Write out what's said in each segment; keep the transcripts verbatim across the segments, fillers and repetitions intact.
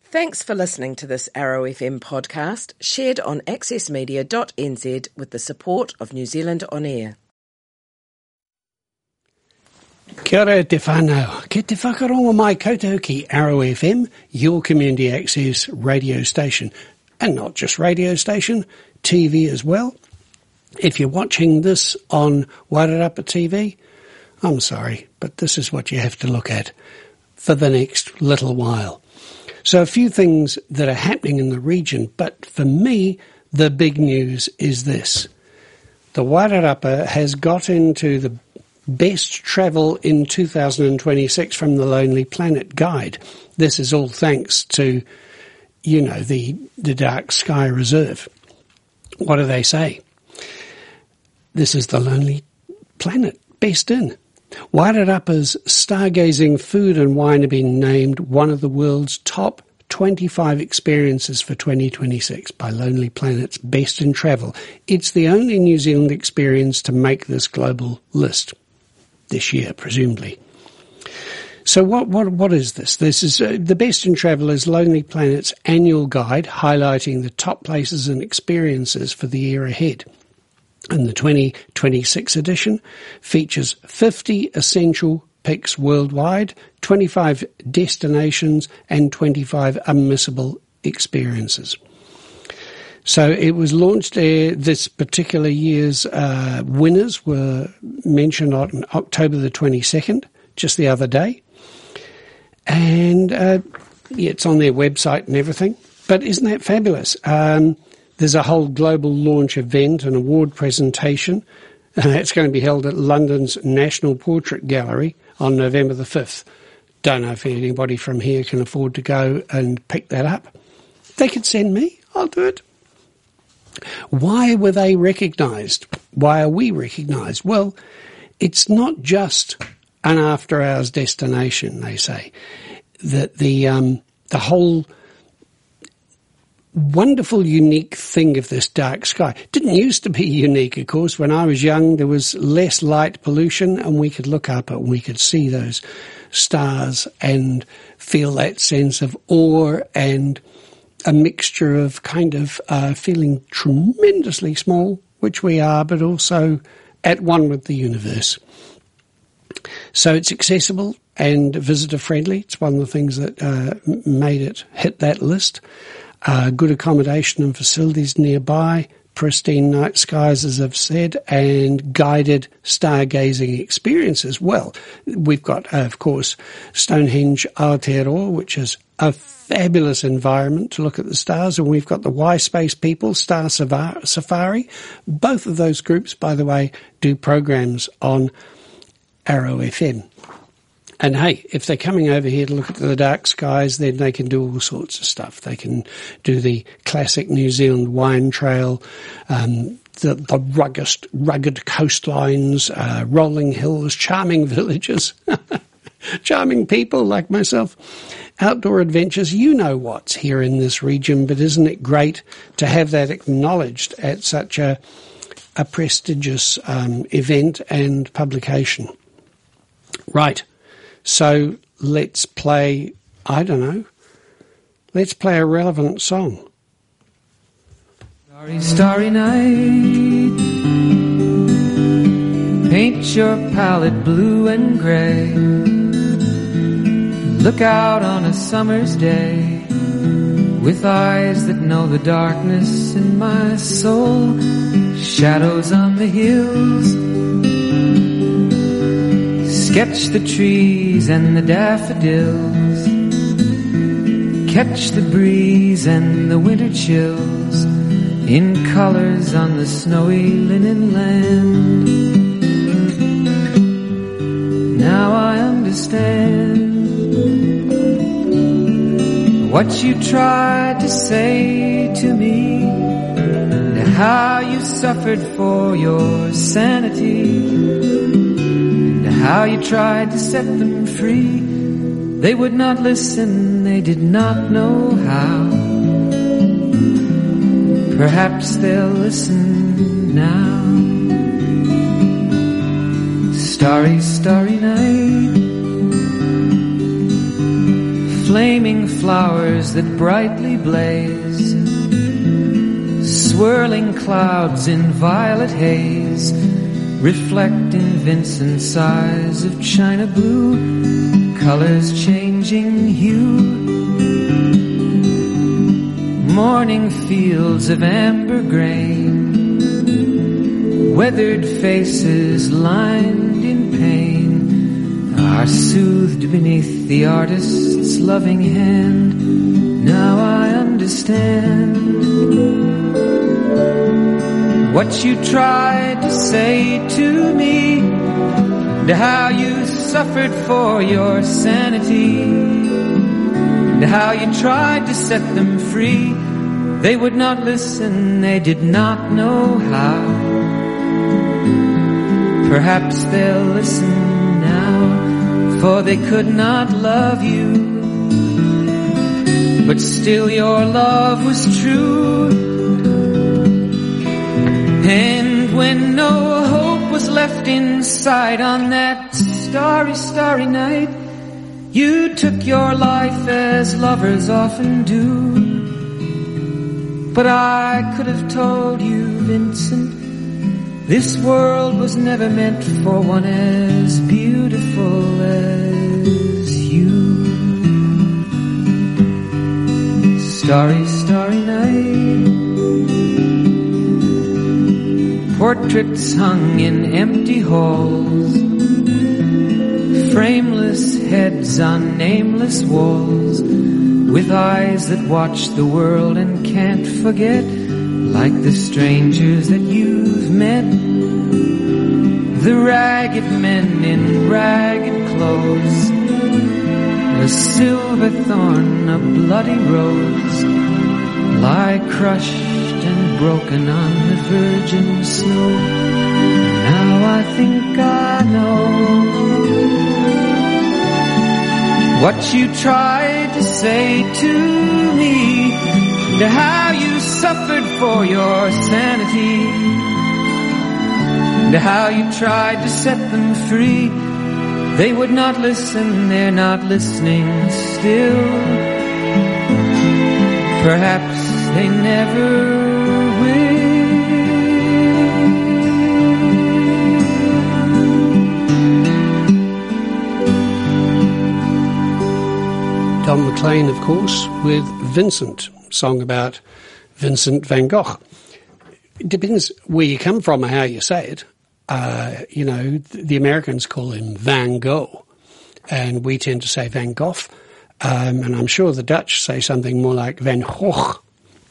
Thanks for listening to this Arrow F M podcast, shared on access media dot n z with the support of New Zealand On Air. Kia ora te whānau. Ke te whakarongo mai koutou ki Arrow F M, your community access radio station. And not just radio station, T V as well. If you're watching this on Wairarapa T V, I'm sorry, but this is what you have to look at for the next little while. So a few things that are happening in the region, but for me, the big news is this. The Wairarapa has got into the best travel in two thousand twenty-six from the Lonely Planet Guide. This is all thanks to, you know, the, the Dark Sky Reserve. What do they say? This is the Lonely Planet, best in. Wairarapa's stargazing food and wine have been named one of the world's top twenty-five experiences for twenty twenty-six by Lonely Planet's Best in Travel. It's the only New Zealand experience to make this global list this year, presumably. So what what what is this? This is uh, the Best in Travel is Lonely Planet's annual guide highlighting the top places and experiences for the year ahead. And the twenty twenty-six edition features fifty essential picks worldwide, twenty-five destinations and twenty-five unmissable experiences. So it was launched, uh, this particular year's uh, winners were mentioned on October the twenty-second, just the other day. And uh, yeah, it's on their website and everything. But isn't that fabulous? Um, there's a whole global launch event, an award presentation, and that's going to be held at London's National Portrait Gallery on November the fifth. Don't know if anybody from here can afford to go and pick that up. They could send me. I'll do it. Why were they recognised? Why are we recognised? Well, it's not just an after-hours destination, they say. That the um, the whole wonderful, unique thing of this dark sky didn't used to be unique, of course. When I was young, there was less light pollution, and we could look up and we could see those stars and feel that sense of awe and a mixture of kind of uh, feeling tremendously small, which we are, but also at one with the universe. So it's accessible and visitor-friendly. It's one of the things that uh, made it hit that list. Uh, good accommodation and facilities nearby, pristine night skies, as I've said, and guided stargazing experiences. Well, we've got, uh, of course, Stonehenge Aotearoa, which is a fabulous environment to look at the stars, and we've got the Y-Space people, Star Safari. Both of those groups, by the way, do programs on Arrow F M. And hey, if they're coming over here to look at the dark skies, then they can do all sorts of stuff. They can do the classic New Zealand wine trail, um, the, the rugged, rugged coastlines, uh, rolling hills, charming villages, charming people like myself, outdoor adventures. You know what's here in this region, but isn't it great to have that acknowledged at such a, a prestigious um, event and publication? Right. So let's play, I don't know, let's play a relevant song. Starry, starry night, paint your palette blue and grey. Look out on a summer's day with eyes that know the darkness in my soul. Shadows on the hills, sketch the trees and the daffodils, catch the breeze and the winter chills in colors on the snowy linen land. Now I understand what you tried to say to me, and how you suffered for your sanity, how you tried to set them free. They would not listen, they did not know how. Perhaps they'll listen now. Starry, starry night, flaming flowers that brightly blaze, swirling clouds in violet haze, reflect in Vincent's eyes of china blue, colors changing hue. Morning fields of amber grain, weathered faces lined in pain, are soothed beneath the artist's loving hand. Now I understand what you tried to say to me, and how you suffered for your sanity, and how you tried to set them free. They would not listen, they did not know how. Perhaps they'll listen now, for they could not love you, but still your love was true. And when no hope was left inside on that starry, starry night, you took your life as lovers often do. But I could have told you, Vincent, this world was never meant for one as beautiful as you. Starry, starry night, portraits hung in empty halls, frameless heads on nameless walls, with eyes that watch the world and can't forget, like the strangers that you've met, the ragged men in ragged clothes, a silver thorn, a bloody rose, lie crushed and broken on the virgin snow. Now I think I know what you tried to say to me, and how you suffered for your sanity, and how you tried to set them free. They would not listen, they're not listening still. Perhaps they never will. Don McLean, of course, with Vincent, song about Vincent van Gogh. It depends where you come from or how you say it. Uh, you know, the Americans call him Van Gogh, and we tend to say Van Gogh. Um, and I'm sure the Dutch say something more like Van Gogh.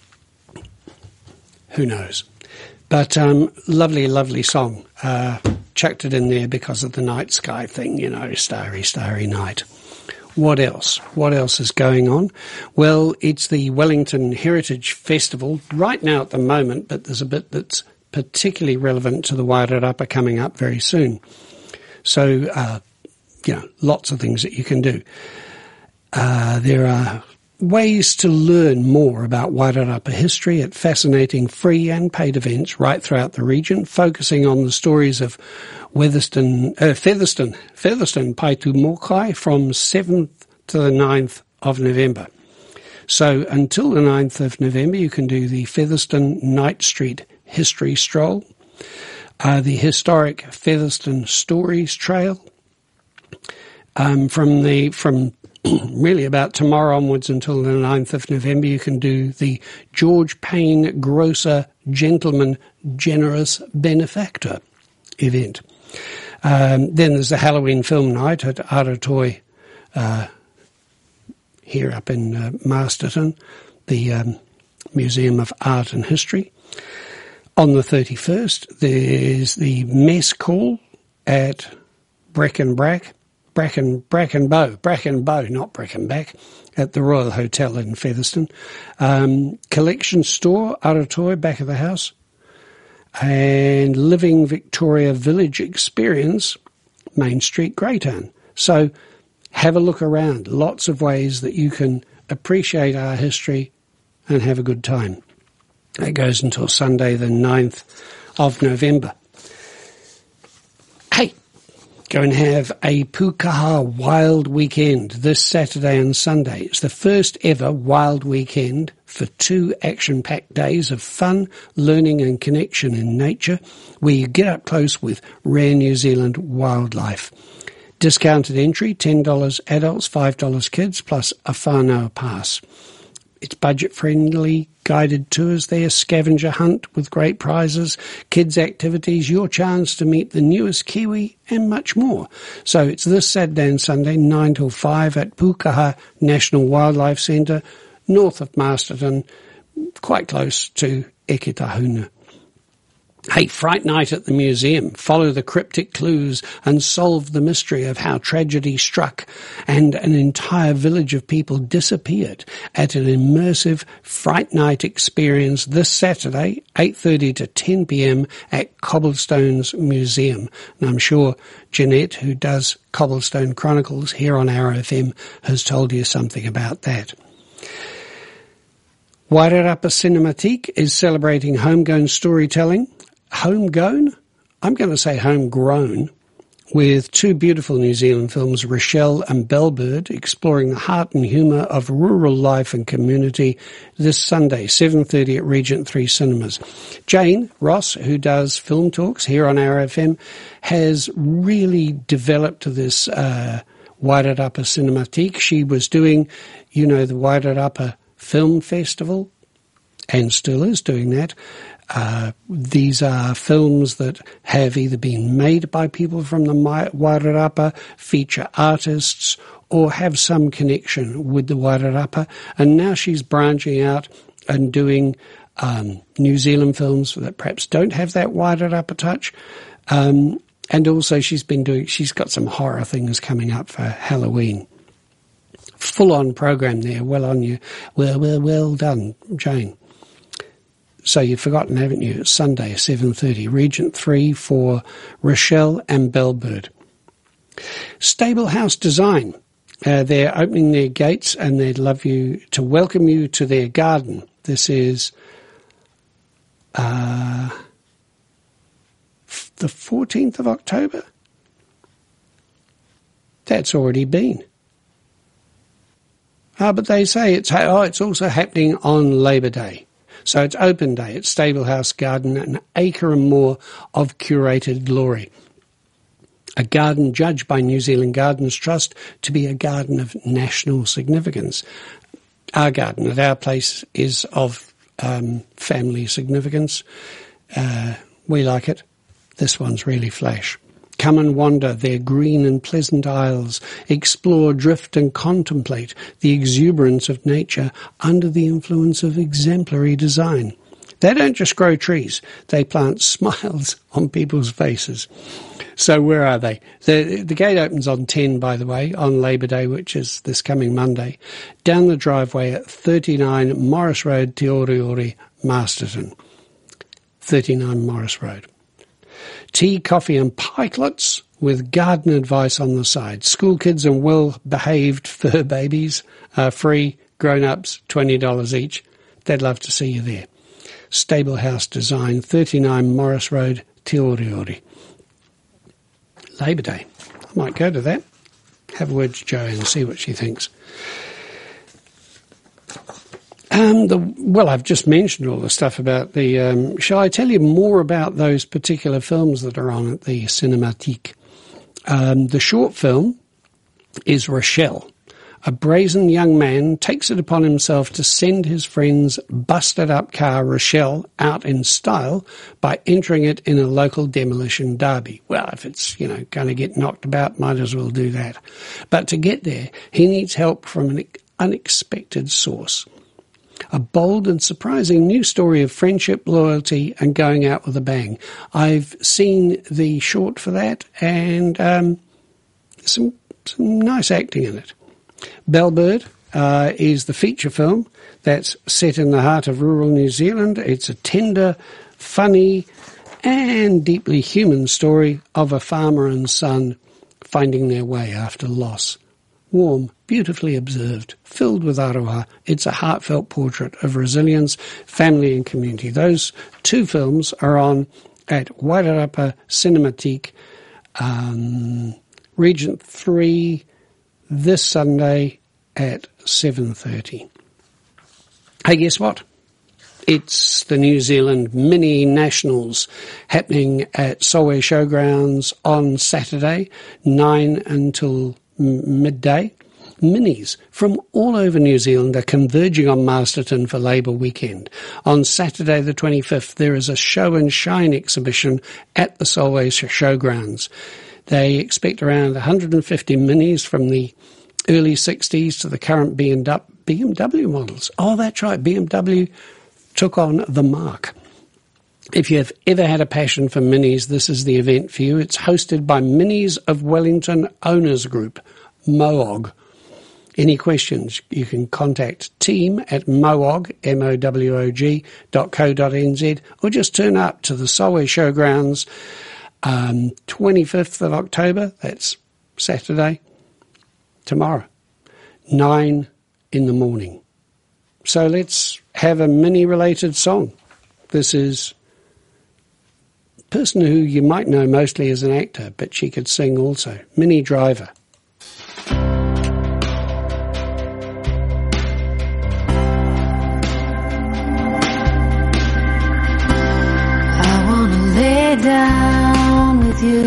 Who knows? But um, lovely, lovely song. Uh, chucked it in there because of the night sky thing, you know, starry, starry night. What else? What else is going on? Well, it's the Wellington Heritage Festival right now at the moment, but there's a bit that's particularly relevant to the Wairarapa coming up very soon. So, uh, you know, lots of things that you can do. Uh, there are ways to learn more about Wairarapa history at fascinating free and paid events right throughout the region, focusing on the stories of Weatherston, uh, Featherston, Featherston Paetumokai from seventh to the ninth of November. So until the ninth of November, you can do the Featherston Night Street History Stroll, uh, the historic Featherston Stories Trail. Um, from the from really about tomorrow onwards until the ninth of November, you can do the George Payne Grocer Gentleman Generous Benefactor event. Um, then there's the Halloween film night at Aratoi uh, here up in uh, Masterton, the um, Museum of Art and History. On the thirty-first, there's the mess call at Breckenbrack, Bracken, Brackenbow, Brackenbow, not Breckenback, at the Royal Hotel in Featherston. Um, collection store, Aratoi, back of the house. And Living Victoria Village Experience, Main Street, Greytown. So have a look around. Lots of ways that you can appreciate our history and have a good time. It goes until Sunday the ninth of November. Hey, Go and have a Pukaha Wild Weekend this Saturday and Sunday. It's the first ever Wild Weekend for two action-packed days of fun, learning and connection in nature, where you get up close with rare New Zealand wildlife. Discounted entry, ten dollars adults, five dollars kids, plus a whānau pass. It's budget-friendly, guided tours there, scavenger hunt with great prizes, kids' activities, your chance to meet the newest Kiwi, and much more. So it's this Saturday and Sunday, nine till five at Pukaha National Wildlife Centre, north of Masterton, quite close to Eketahuna. Hey, Fright Night at the museum. Follow the cryptic clues and solve the mystery of how tragedy struck and an entire village of people disappeared at an immersive Fright Night experience this Saturday, eight thirty to ten p.m. at Cobblestone's Museum. And I'm sure Jeanette, who does Cobblestone Chronicles here on Arrow F M, has told you something about that. Wairarapa Cinematique is celebrating homegrown storytelling. Homegrown? I'm going to say homegrown, with two beautiful New Zealand films, Rochelle and Bellbird, exploring the heart and humour of rural life and community this Sunday, seven thirty at Regent three Cinemas. Jane Ross, who does film talks here on Arrow F M, has really developed this uh, Wairarapa Cinematique. She was doing, you know, the Wairarapa Film Festival, and still is doing that. Uh, these are films that have either been made by people from the Wairarapa, feature artists, or have some connection with the Wairarapa. And now she's branching out and doing um, New Zealand films that perhaps don't have that Wairarapa touch. Um, and also she's been doing, she's got some horror things coming up for Halloween. Full-on program there. Well on you. Well, well, well done, Jane. So you've forgotten, haven't you? It's Sunday, seven thirty, Regent three for Rochelle and Bellbird. Stable House Design. Uh, they're opening their gates and they'd love you to welcome you to their garden. This is uh, the fourteenth of October. That's already been. Ah, but they say it's oh, it's also happening on Labour Day. So it's open day at Stable House Garden, an acre and more of curated glory. A garden judged by New Zealand Gardens Trust to be a garden of national significance. Our garden at our place is of um, family significance. Uh, we like it. This one's really flash. Come and wander their green and pleasant aisles, explore, drift and contemplate the exuberance of nature under the influence of exemplary design. They don't just grow trees, they plant smiles on people's faces. So where are they? The, the gate opens on ten, by the way, on Labour Day, which is this coming Monday, down the driveway at thirty-nine Morris Road, Te Ori, Masterton. thirty-nine Morris Road. Tea, coffee and pikelets with garden advice on the side. School kids and well-behaved fur babies are free. Grown-ups, twenty dollars each. They'd love to see you there. Stable House Design, thirty-nine Morris Road, Te Ori. Labour Day. I might go to that. Have a word to Jo and see what she thinks. Um, the, well, I've just mentioned all the stuff about the... Um, shall I tell you more about those particular films that are on at the Cinematique? Um, the short film is Rochelle. A brazen young man takes it upon himself to send his friend's busted-up car, Rochelle, out in style by entering it in a local demolition derby. Well, if it's, you know, going to get knocked about, might as well do that. But to get there, he needs help from an unexpected source. A bold and surprising new story of friendship, loyalty, and going out with a bang. I've seen the short for that, and um, some, some nice acting in it. Bellbird uh, is the feature film that's set in the heart of rural New Zealand. It's a tender, funny, and deeply human story of a farmer and son finding their way after loss. Warm, beautifully observed, filled with aroha. It's a heartfelt portrait of resilience, family and community. Those two films are on at Wairarapa Cinematique Um, Regent three this Sunday at seven thirty. Hey, guess what? It's the New Zealand Mini Nationals happening at Solway Showgrounds on Saturday, nine until m- midday. Minis from all over New Zealand are converging on Masterton for Labour weekend. On Saturday the twenty-fifth, there is a show and shine exhibition at the Solway Showgrounds. They expect around one hundred fifty minis from the early sixties to the current B M W models. Oh, that's right, B M W took on the Mark. If you have ever had a passion for minis, this is the event for you. It's hosted by Minis of Wellington Owners Group, M O G. Any questions, you can contact team at moog, M O W O G, dot co dot n z, or just turn up to the Solway Showgrounds, um, twenty-fifth of October, that's Saturday, tomorrow, nine in the morning. So let's have a mini-related song. This is a person who you might know mostly as an actor, but she could sing also, Minnie Driver. Down with you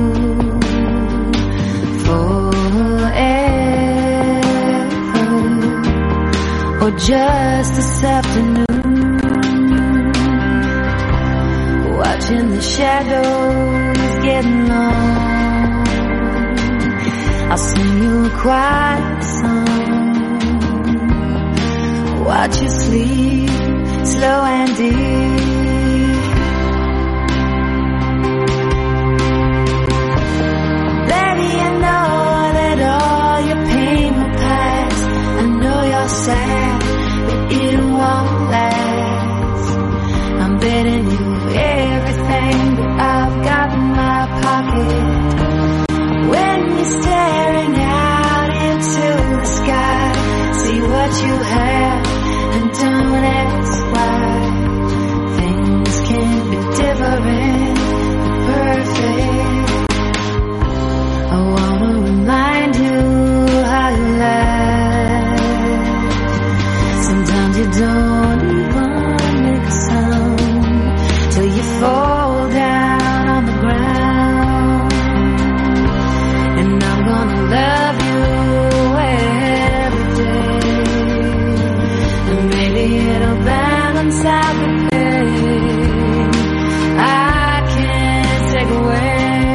forever, or just this afternoon, watching the shadows getting long. I'll sing you a quiet song, watch you sleep slow and deep. Sad, but it won't last. I'm betting you everything that I've got in my pocket. When you're staring out into the sky, see what you have and don't ask why. Things can be different, perfect. I wanna remind you how you lie. Sometimes you don't even make a sound till you fall down on the ground. And I'm gonna love you every day, and maybe it'll balance out the pain I can't take away.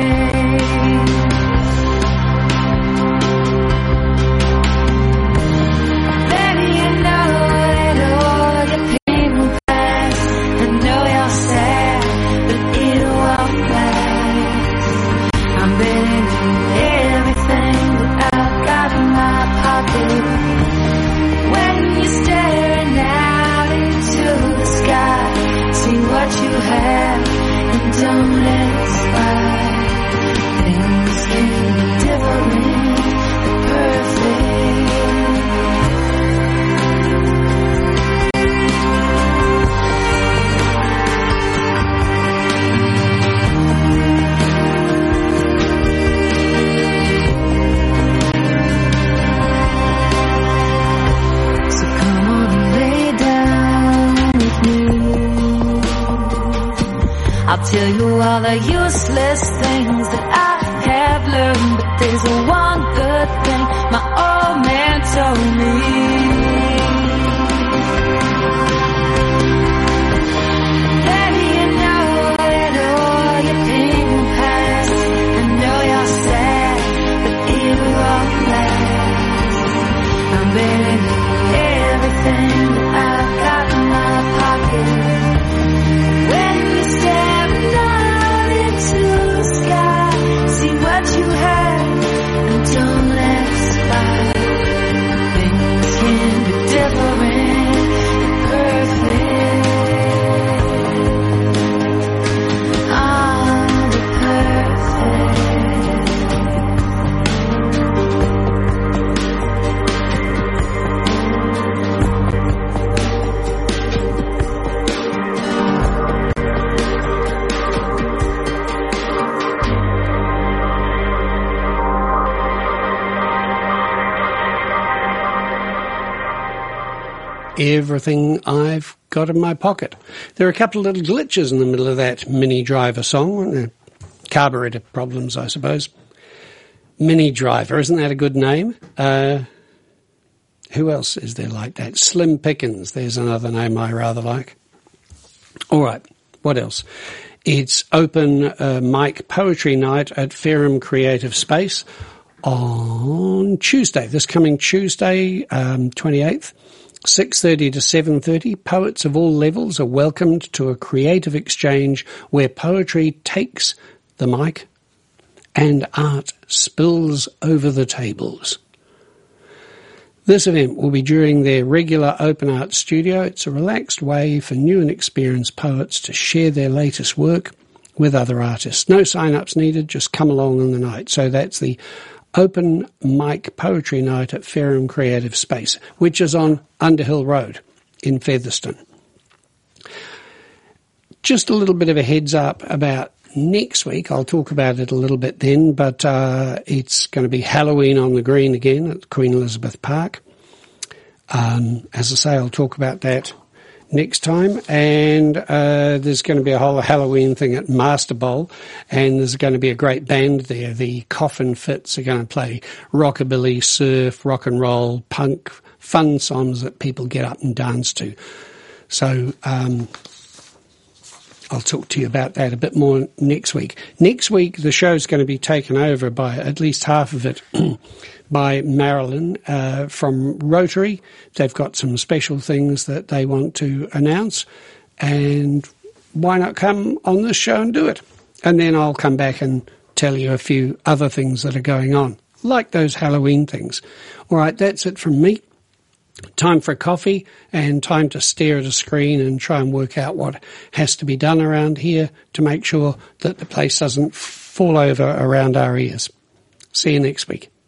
I'll tell you all the useless things that I have learned, but there's a one good thing my old man told me. That you know that all your pain will pass. I know you're sad, but it won't last. I'm betting everything that I've got in my pocket. When you stare down into the sky, see what you have and don't ask why. Things can everything I've got in my pocket. There are a couple of little glitches in the middle of that Mini Driver song. Carburetor problems, I suppose. Mini Driver, isn't that a good name? Uh, who else is there like that? Slim Pickens, there's another name I rather like. All right, what else? It's open uh, mic poetry night at Ferrum Creative Space on Tuesday, this coming Tuesday, um, twenty-eighth, six thirty to seven thirty. Poets of all levels are welcomed to a creative exchange where poetry takes the mic and art spills over the tables. This event will be during their regular open art studio. It's a relaxed way for new and experienced poets to share their latest work with other artists. No sign-ups needed, just come along on the night. So that's the open mic poetry night at Ferrum Creative Space, which is on Underhill Road in Featherston. Just a little bit of a heads up about next week. I'll talk about it a little bit then, but uh, it's going to be Halloween on the Green again at Queen Elizabeth Park. Um, as I say, I'll talk about that next time. And uh, there's going to be a whole Halloween thing at Master Bowl, and there's going to be a great band there. The Coffin Fits are going to play rockabilly, surf, rock and roll, punk, fun songs that people get up and dance to. So um I'll talk to you about that a bit more next week. Next week, the show's going to be taken over by, at least half of it, by Marilyn uh, from Rotary. They've got some special things that they want to announce, and why not come on this show and do it? And then I'll come back and tell you a few other things that are going on, like those Halloween things. All right, that's it from me. Time for a coffee and time to stare at a screen and try and work out what has to be done around here to make sure that the place doesn't fall over around our ears. See you next week.